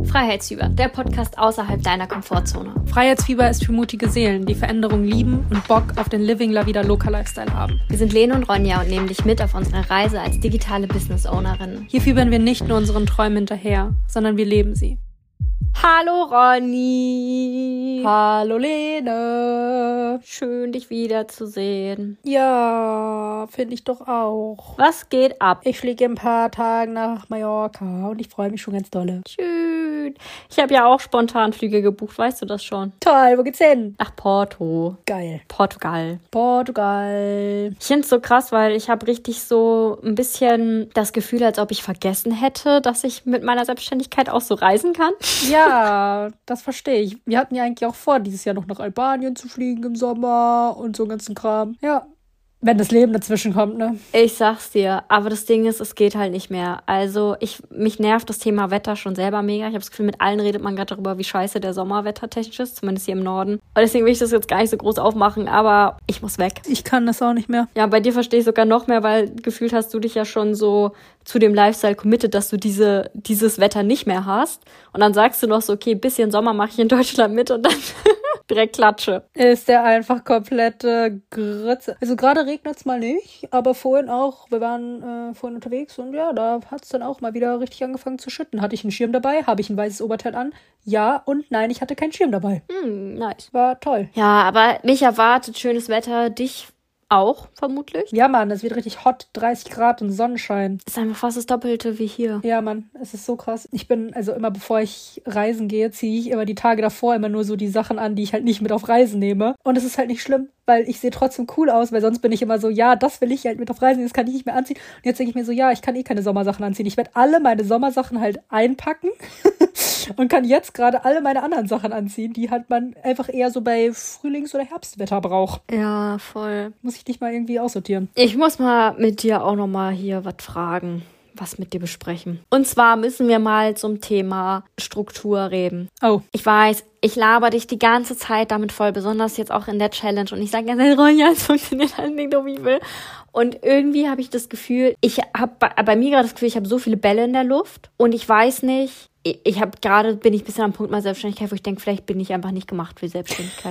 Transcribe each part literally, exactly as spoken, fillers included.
Freiheitsfieber, der Podcast außerhalb deiner Komfortzone. Freiheitsfieber ist für mutige Seelen, die Veränderung lieben und Bock auf den Living La Vida Loca Lifestyle haben. Wir sind Lene und Ronja und nehmen dich mit auf unsere Reise als digitale Business-Ownerin. Hier fiebern wir nicht nur unseren Träumen hinterher, sondern wir leben sie. Hallo Ronny! Hallo Lene! Schön, dich wiederzusehen. Ja, finde ich doch auch. Was geht ab? Ich fliege in ein paar Tagen nach Mallorca und ich freue mich schon ganz dolle. Schön. Ich habe ja auch spontan Flüge gebucht, weißt du das schon? Toll, wo geht's hin? Nach Porto. Geil. Portugal. Portugal. Ich finde es so krass, weil ich habe richtig so ein bisschen das Gefühl, als ob ich vergessen hätte, dass ich mit meiner Selbstständigkeit auch so reisen kann. Ja, das verstehe ich. Wir hatten ja eigentlich auch vor, dieses Jahr noch nach Albanien zu fliegen im Sommer und so einen ganzen Kram. Ja, wenn das Leben dazwischen kommt, ne? Ich sag's dir, aber das Ding ist, es geht halt nicht mehr. Also ich mich nervt das Thema Wetter schon selber mega. Ich habe das Gefühl, mit allen redet man gerade darüber, wie scheiße der Sommer wettertechnisch ist, zumindest hier im Norden. Und deswegen will ich das jetzt gar nicht so groß aufmachen, aber ich muss weg. Ich kann das auch nicht mehr. Ja, bei dir verstehe ich sogar noch mehr, weil gefühlt hast du dich ja schon so zu dem Lifestyle committed, dass du diese dieses Wetter nicht mehr hast. Und dann sagst du noch so, okay, bisschen Sommer mache ich in Deutschland mit und dann direkt Klatsche. Ist der einfach komplette Grütze. Also gerade regnet's mal nicht, aber vorhin auch, wir waren äh, vorhin unterwegs und ja, da hat's dann auch mal wieder richtig angefangen zu schütten. Hatte ich einen Schirm dabei? Habe ich ein weißes Oberteil an? Ja und nein, ich hatte keinen Schirm dabei. Hm, nice. War toll. Ja, aber mich erwartet schönes Wetter, dich auch, vermutlich. Ja, Mann, es wird richtig hot, dreißig Grad und Sonnenschein. Ist einfach fast das Doppelte wie hier. Ja, Mann, es ist so krass. Ich bin, also immer bevor ich reisen gehe, ziehe ich immer die Tage davor immer nur so die Sachen an, die ich halt nicht mit auf Reisen nehme. Und es ist halt nicht schlimm, weil ich sehe trotzdem cool aus, weil sonst bin ich immer so, ja, das will ich halt mit auf Reisen, das kann ich nicht mehr anziehen. Und jetzt denke ich mir so, ja, ich kann eh keine Sommersachen anziehen. Ich werde alle meine Sommersachen halt einpacken und kann jetzt gerade alle meine anderen Sachen anziehen, die halt man einfach eher so bei Frühlings- oder Herbstwetter braucht. Ja, voll. Muss ich dich mal irgendwie aussortieren. Ich muss mal mit dir auch nochmal hier was fragen, was mit dir besprechen. Und zwar müssen wir mal zum Thema Struktur reden. Oh. Ich weiß, ich laber dich die ganze Zeit damit voll, besonders jetzt auch in der Challenge. Und ich sage ganz ehrlich, Ronja, es funktioniert halt nicht so, wie ich will. Und irgendwie habe ich das Gefühl, ich habe bei, bei mir gerade das Gefühl, ich habe so viele Bälle in der Luft. Und ich weiß nicht, ich, ich habe gerade, bin ich ein bisschen am Punkt meiner Selbstständigkeit, wo ich denke, vielleicht bin ich einfach nicht gemacht für Selbstständigkeit.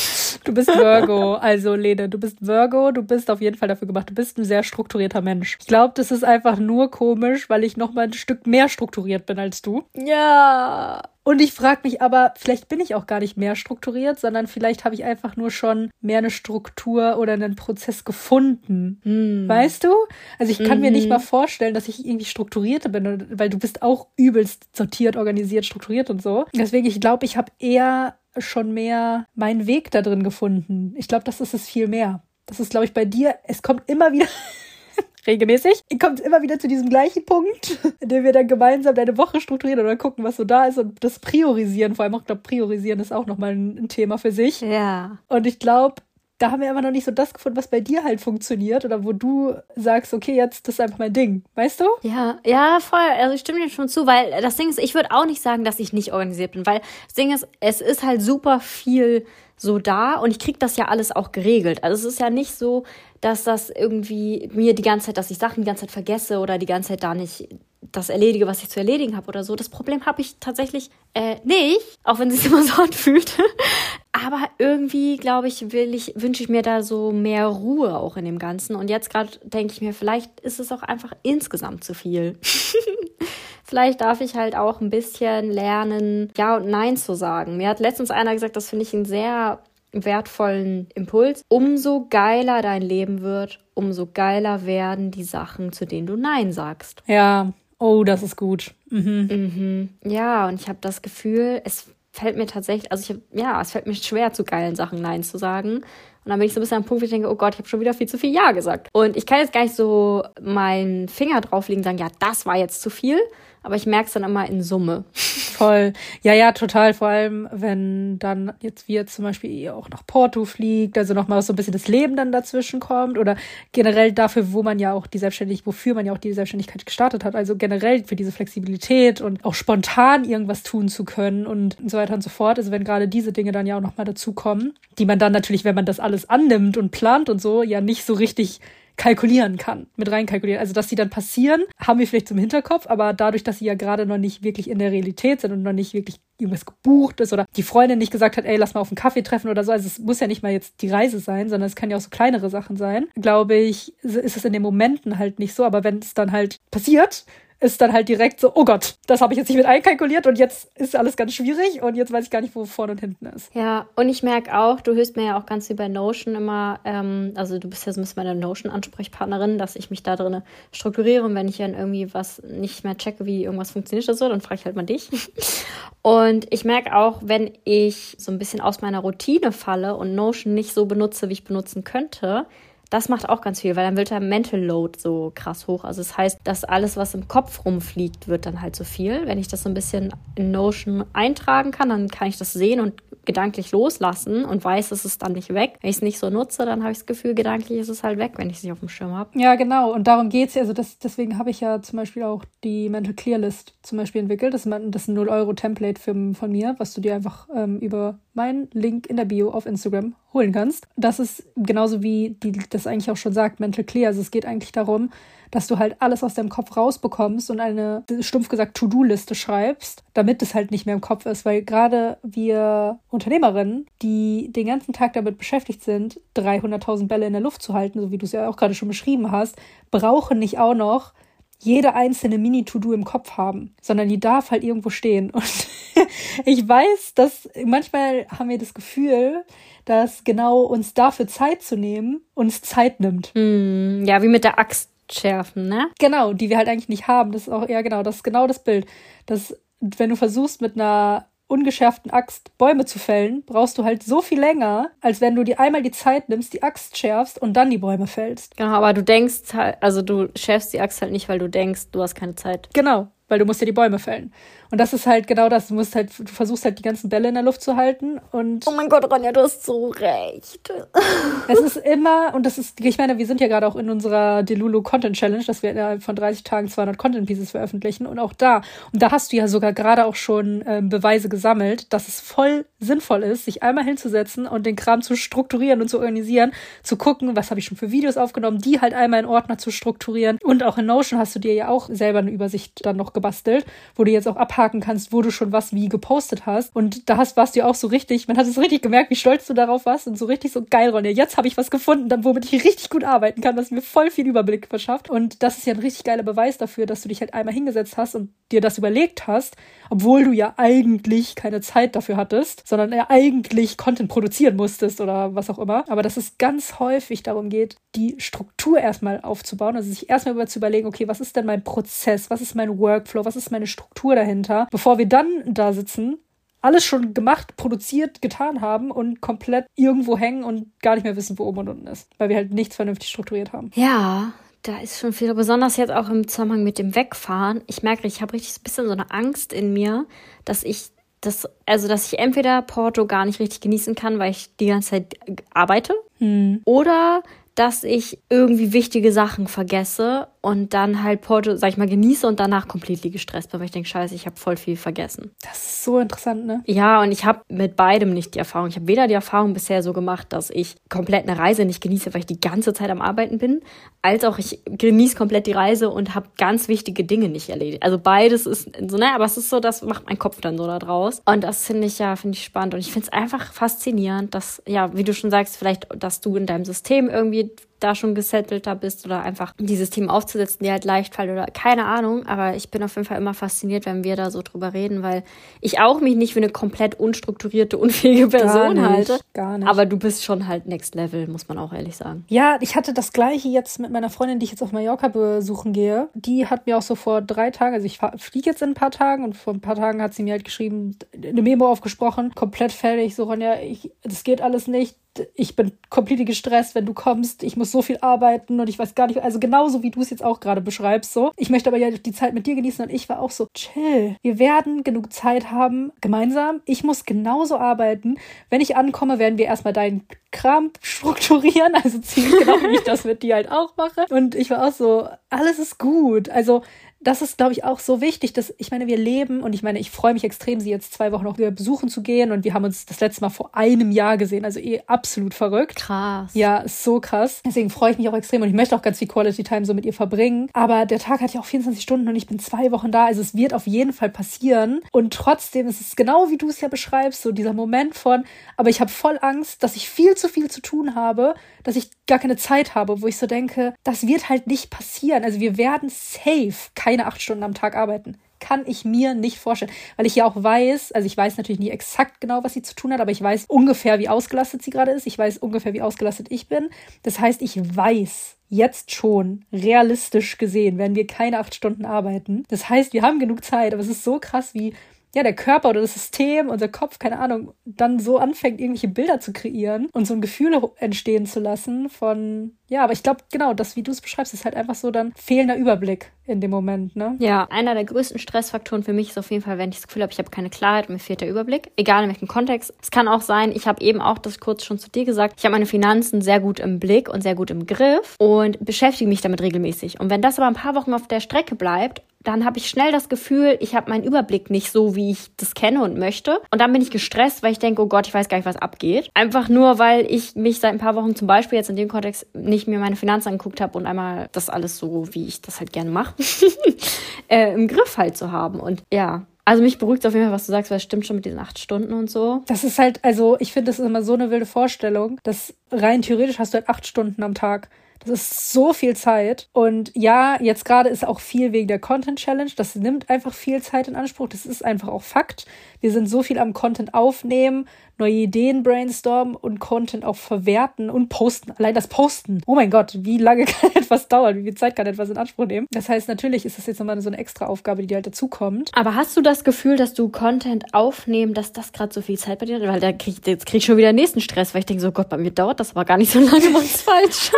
Du bist Virgo, also Lene, du bist Virgo, du bist auf jeden Fall dafür gemacht, du bist ein sehr strukturierter Mensch. Ich glaube, das ist einfach nur komisch, weil ich noch mal ein Stück mehr strukturiert bin als du. Ja. Und ich frage mich aber, vielleicht bin ich auch gar nicht mehr strukturiert, sondern vielleicht habe ich einfach nur schon mehr eine Struktur oder einen Prozess gefunden. Hm. Weißt du? Also ich kann Mhm. mir nicht mal vorstellen, dass ich irgendwie strukturierter bin, weil du bist auch übelst sortiert, organisiert, strukturiert und so. Deswegen, ich glaube, ich habe eher schon mehr meinen Weg da drin gefunden. Ich glaube, das ist es viel mehr. Das ist, glaube ich, bei dir, es kommt immer wieder regelmäßig, ihr kommt immer wieder zu diesem gleichen Punkt, in dem wir dann gemeinsam deine Woche strukturieren oder gucken, was so da ist und das Priorisieren, vor allem auch, ich glaube, Priorisieren ist auch nochmal ein, ein Thema für sich. Ja. Und ich glaube, da haben wir immer noch nicht so das gefunden, was bei dir halt funktioniert oder wo du sagst, okay, jetzt, das ist einfach mein Ding. Weißt du? Ja, ja, voll. Also ich stimme dir schon zu, weil das Ding ist, ich würde auch nicht sagen, dass ich nicht organisiert bin, weil das Ding ist, es ist halt super viel so da und ich krieg das ja alles auch geregelt. Also es ist ja nicht so, dass das irgendwie mir die ganze Zeit, dass ich Sachen die ganze Zeit vergesse oder die ganze Zeit da nicht das erledige, was ich zu erledigen habe oder so. Das Problem habe ich tatsächlich äh, nicht, auch wenn es sich immer so anfühlt. Aber irgendwie, glaube ich, will ich, wünsche ich mir da so mehr Ruhe auch in dem Ganzen. Und jetzt gerade denke ich mir, vielleicht ist es auch einfach insgesamt zu viel. Vielleicht darf ich halt auch ein bisschen lernen, Ja und Nein zu sagen. Mir hat letztens einer gesagt, das finde ich einen sehr wertvollen Impuls. Umso geiler dein Leben wird, umso geiler werden die Sachen, zu denen du Nein sagst. Ja, oh, das ist gut. Mhm. Mhm. Ja, und ich habe das Gefühl, es fällt mir tatsächlich, also ich hab, ja, es fällt mir schwer, zu geilen Sachen Nein zu sagen. Und dann bin ich so ein bisschen am Punkt, wo ich denke, oh Gott, ich habe schon wieder viel zu viel Ja gesagt. Und ich kann jetzt gar nicht so meinen Finger drauflegen und sagen, ja, das war jetzt zu viel. Aber ich merke es dann immer in Summe. Voll. Ja, ja, total. Vor allem, wenn dann jetzt wir zum Beispiel ihr auch nach Porto fliegt, also nochmal so ein bisschen das Leben dann dazwischen kommt oder generell dafür, wo man ja auch die Selbstständigkeit, wofür man ja auch die Selbstständigkeit gestartet hat. Also generell für diese Flexibilität und auch spontan irgendwas tun zu können und so weiter und so fort. Also wenn gerade diese Dinge dann ja auch nochmal dazukommen, die man dann natürlich, wenn man das alles annimmt und plant und so, ja nicht so richtig kalkulieren kann, mit reinkalkulieren. Also, dass sie dann passieren, haben wir vielleicht zum Hinterkopf, aber dadurch, dass sie ja gerade noch nicht wirklich in der Realität sind und noch nicht wirklich irgendwas gebucht ist oder die Freundin nicht gesagt hat, ey, lass mal auf einen Kaffee treffen oder so. Also es muss ja nicht mal jetzt die Reise sein, sondern es kann ja auch so kleinere Sachen sein. Glaube ich, ist es in den Momenten halt nicht so. Aber wenn es dann halt passiert, ist dann halt direkt so, oh Gott, das habe ich jetzt nicht mit einkalkuliert und jetzt ist alles ganz schwierig und jetzt weiß ich gar nicht, wo vorne und hinten ist. Ja, und ich merke auch, du hilfst mir ja auch ganz wie bei Notion immer, ähm, also du bist ja so ein bisschen meine Notion-Ansprechpartnerin, dass ich mich da drin strukturiere und wenn ich dann irgendwie was nicht mehr checke, wie irgendwas funktioniert oder so, dann frage ich halt mal dich. Und ich merke auch, wenn ich so ein bisschen aus meiner Routine falle und Notion nicht so benutze, wie ich benutzen könnte, das macht auch ganz viel, weil dann wird der Mental Load so krass hoch. Also das heißt, dass alles, was im Kopf rumfliegt, wird dann halt so viel. Wenn ich das so ein bisschen in Notion eintragen kann, dann kann ich das sehen und gedanklich loslassen und weiß, es ist dann nicht weg. Wenn ich es nicht so nutze, dann habe ich das Gefühl, gedanklich ist es halt weg, wenn ich es nicht auf dem Schirm habe. Ja, genau. Und darum geht's ja. Also das, deswegen habe ich ja zum Beispiel auch die Mental Clear List zum Beispiel entwickelt. Das ist ein, das ist ein null Euro Template für, von mir, was du dir einfach ähm, über meinen Link in der Bio auf Instagram holen kannst. Das ist genauso wie die das eigentlich auch schon sagt, Mental Clear. Also es geht eigentlich darum, dass du halt alles aus deinem Kopf rausbekommst und eine, stumpf gesagt, To-Do-Liste schreibst, damit es halt nicht mehr im Kopf ist. Weil gerade wir Unternehmerinnen, die den ganzen Tag damit beschäftigt sind, dreihunderttausend Bälle in der Luft zu halten, so wie du es ja auch gerade schon beschrieben hast, brauchen nicht auch noch jede einzelne Mini-To-Do im Kopf haben, sondern die darf halt irgendwo stehen. Und ich weiß, dass manchmal haben wir das Gefühl, dass genau uns dafür Zeit zu nehmen, uns Zeit nimmt. Mm, ja, wie mit der Axt schärfen, ne? Genau, die wir halt eigentlich nicht haben. Das ist auch, ja genau, das ist genau das Bild. Das, wenn du versuchst, mit einer ungeschärften Axt Bäume zu fällen, brauchst du halt so viel länger, als wenn du dir einmal die Zeit nimmst, die Axt schärfst und dann die Bäume fällst. Genau, aber du denkst halt, also du schärfst die Axt halt nicht, weil du denkst, du hast keine Zeit. Genau, weil du musst ja die Bäume fällen. Und das ist halt genau das. Du musst halt, du versuchst halt die ganzen Bälle in der Luft zu halten und. Oh mein Gott, Ronja, du hast so recht. Es ist immer, und das ist, ich meine, wir sind ja gerade auch in unserer Delulu Content Challenge, dass wir innerhalb von dreißig Tagen zweihundert Content Pieces veröffentlichen und auch da. Und da hast du ja sogar gerade auch schon ähm, Beweise gesammelt, dass es voll sinnvoll ist, sich einmal hinzusetzen und den Kram zu strukturieren und zu organisieren, zu gucken, was habe ich schon für Videos aufgenommen, die halt einmal in Ordner zu strukturieren. Und auch in Notion hast du dir ja auch selber eine Übersicht dann noch gebastelt, wo du jetzt auch abhaken kannst, wo du schon was wie gepostet hast. Und da hast, warst du ja auch so richtig, man hat es richtig gemerkt, wie stolz du darauf warst und so richtig so geil, Ronja, jetzt habe ich was gefunden, dann, womit ich richtig gut arbeiten kann, was mir voll viel Überblick verschafft. Und das ist ja ein richtig geiler Beweis dafür, dass du dich halt einmal hingesetzt hast und dir das überlegt hast, obwohl du ja eigentlich keine Zeit dafür hattest, sondern ja eigentlich Content produzieren musstest oder was auch immer. Aber dass es ganz häufig darum geht, die Struktur erstmal aufzubauen, also sich erstmal über zu überlegen, okay, was ist denn mein Prozess, was ist mein Workflow, was ist meine Struktur dahinter, bevor wir dann da sitzen, alles schon gemacht, produziert, getan haben und komplett irgendwo hängen und gar nicht mehr wissen, wo oben und unten ist, weil wir halt nichts vernünftig strukturiert haben. Ja, da ist schon viel, besonders jetzt auch im Zusammenhang mit dem Wegfahren. Ich merke, ich habe richtig so ein bisschen so eine Angst in mir, dass ich das, also dass ich entweder Porto gar nicht richtig genießen kann, weil ich die ganze Zeit arbeite, hm. oder dass ich irgendwie wichtige Sachen vergesse und dann halt Porto, sag ich mal, genieße und danach komplett gestresst bin, weil ich denke, scheiße, ich habe voll viel vergessen. Das ist so interessant, ne? Ja, und ich habe mit beidem nicht die Erfahrung. Ich habe weder die Erfahrung bisher so gemacht, dass ich komplett eine Reise nicht genieße, weil ich die ganze Zeit am Arbeiten bin, als auch ich genieße komplett die Reise und habe ganz wichtige Dinge nicht erledigt. Also beides ist so, ne, aber es ist so, das macht mein Kopf dann so da draus. Und das finde ich ja, finde ich spannend. Und ich finde es einfach faszinierend, dass, ja, wie du schon sagst, vielleicht, dass du in deinem System irgendwie da schon gesettelter bist oder einfach die Systeme aufzusetzen, die halt leicht fallen oder keine Ahnung, aber ich bin auf jeden Fall immer fasziniert, wenn wir da so drüber reden, weil ich auch mich nicht für eine komplett unstrukturierte, unfähige Person gar nicht, halte, gar nicht. Aber du bist schon halt Next Level, muss man auch ehrlich sagen. Ja, ich hatte das Gleiche jetzt mit meiner Freundin, die ich jetzt auf Mallorca besuchen gehe, die hat mir auch so vor drei Tagen, also ich fliege jetzt in ein paar Tagen und vor ein paar Tagen hat sie mir halt geschrieben, eine Memo aufgesprochen, komplett fertig, so Ronja, ich, das geht alles nicht, ich bin komplett gestresst, wenn du kommst, ich muss so viel arbeiten und ich weiß gar nicht, also genauso wie du es jetzt auch gerade beschreibst, so. Ich möchte aber ja die Zeit mit dir genießen und ich war auch so, chill, wir werden genug Zeit haben, gemeinsam, ich muss genauso arbeiten, wenn ich ankomme, werden wir erstmal deinen Kram strukturieren, also ziemlich genau, wie ich das mit dir halt auch mache und ich war auch so, alles ist gut, also das ist, glaube ich, auch so wichtig, dass, ich meine, wir leben und ich meine, ich freue mich extrem, sie jetzt zwei Wochen noch wieder besuchen zu gehen und wir haben uns das letzte Mal vor einem Jahr gesehen, also eh absolut verrückt. Krass. Ja, ist so krass. Deswegen freue ich mich auch extrem und ich möchte auch ganz viel Quality Time so mit ihr verbringen. Aber der Tag hat ja auch vierundzwanzig Stunden und ich bin zwei Wochen da, also es wird auf jeden Fall passieren und trotzdem ist es genau, wie du es ja beschreibst, so dieser Moment von, aber ich habe voll Angst, dass ich viel zu viel zu tun habe, dass ich gar keine Zeit habe, wo ich so denke, das wird halt nicht passieren. Also wir werden safe keine acht Stunden am Tag arbeiten. Kann ich mir nicht vorstellen. Weil ich ja auch weiß, also ich weiß natürlich nicht exakt genau, was sie zu tun hat, aber ich weiß ungefähr, wie ausgelastet sie gerade ist. Ich weiß ungefähr, wie ausgelastet ich bin. Das heißt, ich weiß jetzt schon, realistisch gesehen, werden wir keine acht Stunden arbeiten. Das heißt, wir haben genug Zeit, aber es ist so krass, wie ja, der Körper oder das System, unser Kopf, keine Ahnung, dann so anfängt, irgendwelche Bilder zu kreieren und so ein Gefühl entstehen zu lassen von, ja, aber ich glaube, genau, das, wie du es beschreibst, ist halt einfach so dann fehlender Überblick in dem Moment, ne? Ja, einer der größten Stressfaktoren für mich ist auf jeden Fall, wenn ich das Gefühl habe, ich habe keine Klarheit und mir fehlt der Überblick, egal in welchem Kontext. Es kann auch sein, ich habe eben auch das kurz schon zu dir gesagt, ich habe meine Finanzen sehr gut im Blick und sehr gut im Griff und beschäftige mich damit regelmäßig. Und wenn das aber ein paar Wochen auf der Strecke bleibt, dann habe ich schnell das Gefühl, ich habe meinen Überblick nicht so, wie ich das kenne und möchte. Und dann bin ich gestresst, weil ich denke, oh Gott, ich weiß gar nicht, was abgeht. Einfach nur, weil ich mich seit ein paar Wochen zum Beispiel jetzt in dem Kontext nicht mir meine Finanzen angeguckt habe und einmal das alles so, wie ich das halt gerne mache, äh, im Griff halt zu haben. Und ja, also mich beruhigt auf jeden Fall, was du sagst, weil es stimmt schon mit diesen acht Stunden und so. Das ist halt, also ich finde, das ist immer so eine wilde Vorstellung, dass rein theoretisch hast du halt acht Stunden am Tag. Das ist so viel Zeit. Und ja, jetzt gerade ist auch viel wegen der Content Challenge. Das nimmt einfach viel Zeit in Anspruch. Das ist einfach auch Fakt. Wir sind so viel am Content aufnehmen, neue Ideen brainstormen und Content auch verwerten und posten. Allein das Posten. Oh mein Gott, wie lange kann etwas dauern? Wie viel Zeit kann etwas in Anspruch nehmen? Das heißt, natürlich ist das jetzt nochmal so eine extra Aufgabe, die halt dazukommt. Aber hast du das Gefühl, dass du Content aufnehmen, dass das gerade so viel Zeit bei dir hat? Weil da krieg ich, jetzt krieg ich schon wieder den nächsten Stress, weil ich denke so, Gott, bei mir dauert das aber gar nicht so lange, was ist falsch?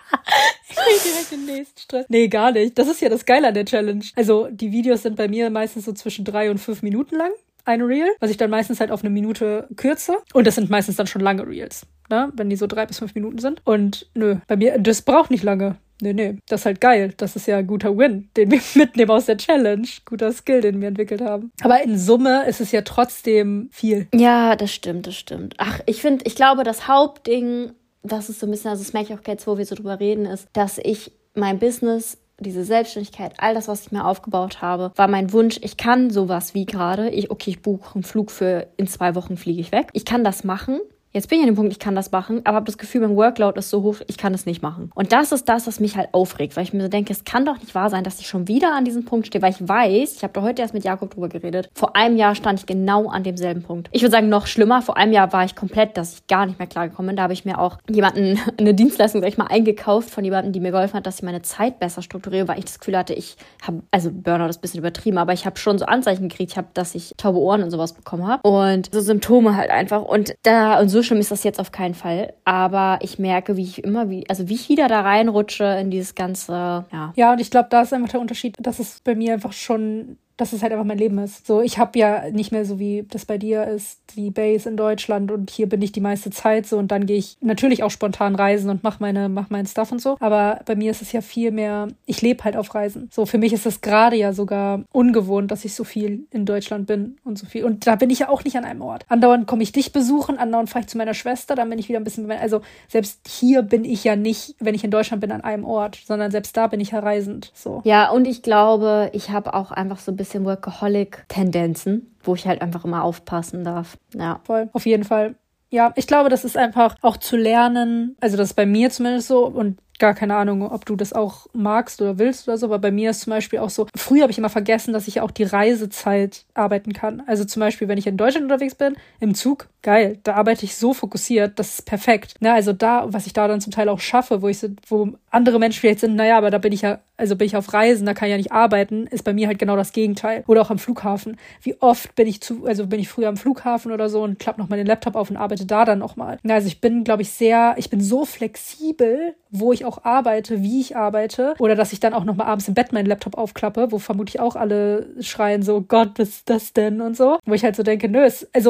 Ich krieg direkt den nächsten Stress. Nee, gar nicht. Das ist ja das Geile an der Challenge. Also die Videos sind bei mir meistens so zwischen drei und fünf Minuten lang. Ein Reel, was ich dann meistens halt auf eine Minute kürze. Und das sind meistens dann schon lange Reels, ne? Wenn die so drei bis fünf Minuten sind. Und nö, bei mir, das braucht nicht lange. Nee, nee, das ist halt geil. Das ist ja ein guter Win, den wir mitnehmen aus der Challenge. Guter Skill, den wir entwickelt haben. Aber in Summe ist es ja trotzdem viel. Ja, das stimmt, das stimmt. Ach, ich finde, ich glaube, das Hauptding, das ist so ein bisschen, also das merke ich auch jetzt, wo wir so drüber reden, ist, dass ich mein Business, diese Selbstständigkeit, all das, was ich mir aufgebaut habe, war mein Wunsch. Ich kann sowas wie gerade, ich, okay, ich buche einen Flug für in zwei Wochen fliege ich weg. Ich kann das machen. Jetzt bin ich an dem Punkt, ich kann das machen, aber habe das Gefühl, mein Workload ist so hoch, ich kann das nicht machen. Und das ist das, was mich halt aufregt, weil ich mir so denke, es kann doch nicht wahr sein, dass ich schon wieder an diesem Punkt stehe, weil ich weiß, ich habe da heute erst mit Jakob drüber geredet, vor einem Jahr stand ich genau an demselben Punkt. Ich würde sagen, noch schlimmer, vor einem Jahr war ich komplett, dass ich gar nicht mehr klargekommen bin. Da habe ich mir auch jemanden, eine Dienstleistung, sag ich mal, eingekauft von jemandem, die mir geholfen hat, dass ich meine Zeit besser strukturiere, weil ich das Gefühl hatte, ich habe, also Burnout ist ein bisschen übertrieben, aber ich habe schon so Anzeichen gekriegt, ich habe, dass ich taube Ohren und sowas bekommen habe und so Symptome halt einfach und da, und so schlimm ist das jetzt auf keinen Fall, aber ich merke, wie ich immer, wie, also wie ich wieder da reinrutsche in dieses ganze, ja. Ja, und ich glaube, da ist einfach der Unterschied, dass es bei mir einfach schon, dass es halt einfach mein Leben ist. So, ich habe ja nicht mehr so, wie das bei dir ist, die Base in Deutschland und hier bin ich die meiste Zeit so und dann gehe ich natürlich auch spontan reisen und mache meine, mach meinen Stuff und so, aber bei mir ist es ja viel mehr, ich lebe halt auf Reisen. So, für mich ist es gerade ja sogar ungewohnt, dass ich so viel in Deutschland bin und so viel und da bin ich ja auch nicht an einem Ort. Andauernd komme ich dich besuchen, andauernd fahre ich zu meiner Schwester, dann bin ich wieder ein bisschen, also selbst hier bin ich ja nicht, wenn ich in Deutschland bin, an einem Ort, sondern selbst da bin ich ja reisend. So. Ja, und ich glaube, ich habe auch einfach so ein bisschen bisschen Workaholic-Tendenzen, wo ich halt einfach immer aufpassen darf. Ja. Voll, auf jeden Fall. Ja, ich glaube, das ist einfach auch zu lernen, also das ist bei mir zumindest so und gar keine Ahnung, ob du das auch magst oder willst oder so, aber bei mir ist zum Beispiel auch so, früher habe ich immer vergessen, dass ich ja auch die Reisezeit arbeiten kann. Also zum Beispiel, wenn ich in Deutschland unterwegs bin, im Zug, geil, da arbeite ich so fokussiert, das ist perfekt. Na, also da, was ich da dann zum Teil auch schaffe, wo ich so, wo andere Menschen vielleicht sind, naja, aber da bin ich ja, also bin ich auf Reisen, da kann ich ja nicht arbeiten, ist bei mir halt genau das Gegenteil. Oder auch am Flughafen. Wie oft bin ich zu, also bin ich früher am Flughafen oder so und klappe noch mal den Laptop auf und arbeite da dann nochmal. Also ich bin, glaube ich, sehr, ich bin so flexibel, wo ich auch arbeite, wie ich arbeite. Oder dass ich dann auch nochmal abends im Bett meinen Laptop aufklappe, wo vermutlich auch alle schreien so, Gott, was ist das denn? Und so. Wo ich halt so denke, nö, es, also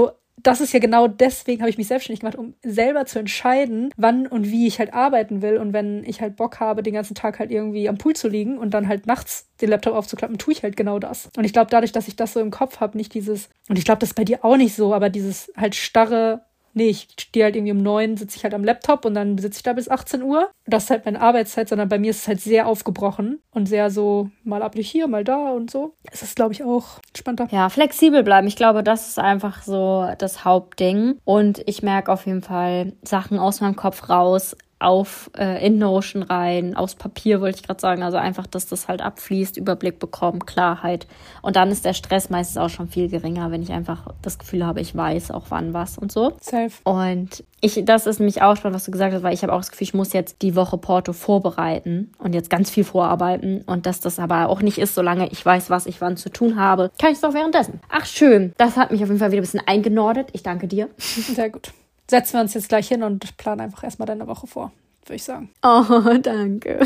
das ist ja genau deswegen habe ich mich selbstständig gemacht, um selber zu entscheiden, wann und wie ich halt arbeiten will. Und wenn ich halt Bock habe, den ganzen Tag halt irgendwie am Pool zu liegen und dann halt nachts den Laptop aufzuklappen, tue ich halt genau das. Und ich glaube, dadurch, dass ich das so im Kopf habe, nicht dieses, und ich glaube, das ist bei dir auch nicht so, aber dieses halt starre, nee, ich stehe halt irgendwie um neun, sitze ich halt am Laptop und dann sitze ich da bis achtzehn Uhr. Das ist halt meine Arbeitszeit, sondern bei mir ist es halt sehr aufgebrochen und sehr so mal ab hier, mal da und so. Es ist, glaube ich, auch entspannter. Ja, flexibel bleiben. Ich glaube, das ist einfach so das Hauptding. Und ich merke auf jeden Fall Sachen aus meinem Kopf raus, auf äh, in Notion rein, aus Papier wollte ich gerade sagen, also einfach, dass das halt abfließt, Überblick bekommen, Klarheit und dann ist der Stress meistens auch schon viel geringer, wenn ich einfach das Gefühl habe, ich weiß auch wann was und so. Safe. Und ich, das ist nämlich auch spannend, was du gesagt hast, weil ich habe auch das Gefühl, ich muss jetzt die Woche Porto vorbereiten und jetzt ganz viel vorarbeiten und dass das aber auch nicht ist, solange ich weiß, was ich wann zu tun habe, kann ich es auch währenddessen. Ach schön, das hat mich auf jeden Fall wieder ein bisschen eingenordet. Ich danke dir. Sehr gut. Setzen wir uns jetzt gleich hin und planen einfach erstmal deine Woche vor, würde ich sagen. Oh, danke.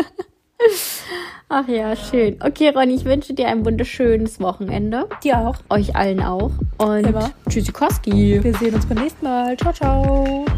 Ach ja, schön. Okay, Ronny, ich wünsche dir ein wunderschönes Wochenende. Dir auch. Euch allen auch. Und Immer. Tschüssikowski. Wir sehen uns beim nächsten Mal. Ciao, ciao.